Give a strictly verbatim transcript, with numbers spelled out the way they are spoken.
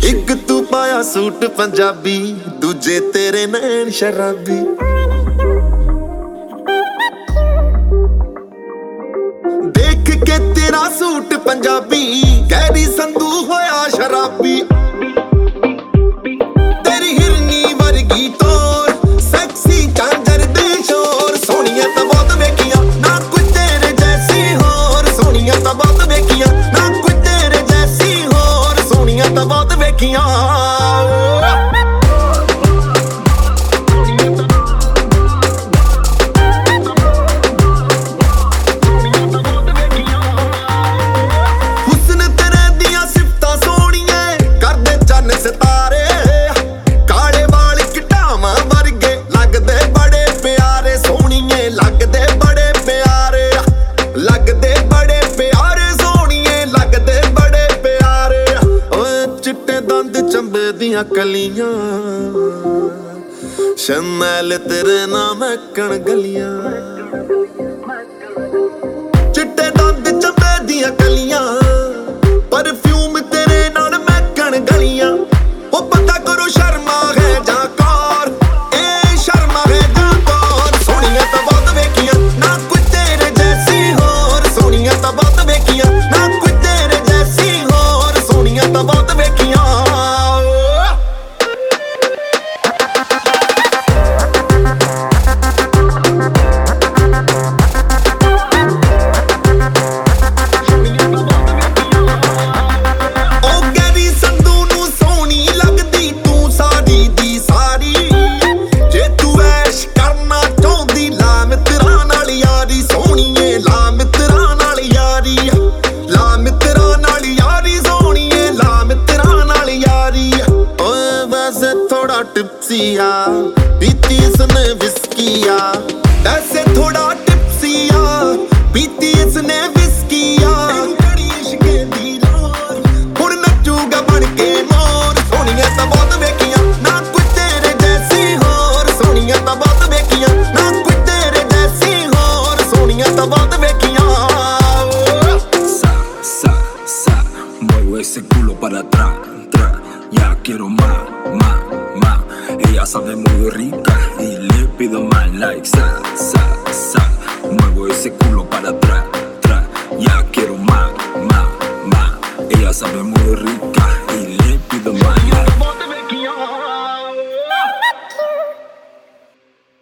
ਇੱਕ ਤੂੰ ਪਾਇਆ ਸੂਟ ਪੰਜਾਬੀ, ਦੂਜੇ ਤੇਰੇ ਨੈਣ ਸ਼ਰਾਬੀ। ਦੇਖ ਕੇ ਤੇਰਾ ਸੂਟ ਪੰਜਾਬੀ, ਗੈਰੀ ਸੰਧੂ ਹੋਇਆ ਸ਼ਰਾਬੀ। ਤੇਰੀ ਹਿਰਨੀ ਵਰਗੀ ਤੋਰ, ਸੈਕਸੀ ਝਾਂਜਰ ਦੇ ਸ਼ੋਰ। ਸੋਹਣੀਆਂ ਤਾਂ ਬਹੁਤ ਵੇਖੀਆਂ, ਨਾ ਕੋਈ ਤੇਰੇ ਜੈਸੀ ਹੋਰ। ਸੋਹਣੀਆਂ ਤਾਂ ਬਹੁਤ ਵੇਖੀਆਂ, ਨਾ ਕੋਈ ਤੇਰੇ ਜੈਸੀ ਹੋਰ। ਸੋਹਣੀਆਂ ਤਾਂ ਬਹੁਤ ਵੇਖੀਆਂ। ਚੰਬੇ ਦੀਆਂ ਕਲੀਆਂ, ਸ਼ਮੈਲ ਤੇਰੇ ਨਾਮ ਮਹਿਕਣ ਗਲੀਆਂ। ਚਿੱਟੇ ਦੰਦ ਚੰਬੇ ਦੀਆਂ ਕਲੀਆਂ, ਪਰਫਿਊਮ ਤੇਰੇ ਨਾਲ ਮਹਿਕਣ ਗਲੀਆਂ। ਉਹ ਪਤਾ ਕਰੋ ਸ਼ਰਮਾ ਹੈ ਜਾਂ ਕੌਰ, ਇਹ ਸ਼ਰਮਾ ਹੈ ਜਾਂ ਕੌਰ। ਸੋਹਣੀਆਂ ਤਾਂ ਬਹੁਤ ਵੇਖੀਆਂ, ਨਾ ਕੋਈ ਤੇਰੇ ਜੈਸੀ ਹੋਰ। ਸੋਹਣੀਆਂ ਤਾਂ ਬਹੁਤ ਵੇਖੀਆਂ, ਨਾ ਕੋਈ ਤੇਰੇ ਜੈਸੀ ਹੋਰ। ਸੋਹਣੀਆਂ ਤਾਂ ਬਹੁਤ ਵੇਖੀਆਂ। टिप्सी आ पीती इसने विस्की आ, ऐसे थोड़ा टिप्सी आ पीती इसने विस्की आ। हुण नचूगा बन के मोर। सोहणियां तां बहुत वेखियां, ना कोई तेरे जैसी होर। सोहणियां तां बहुत वेखियां, ना कोई तेरे जैसी होर। सोहणियां तां बहुत वेखियां। Sa, sa, sa, muevo ese culo para atrás, atrás. Ya quiero más, más, más. Ella sabe muy rica y le pido más like, sa, sa.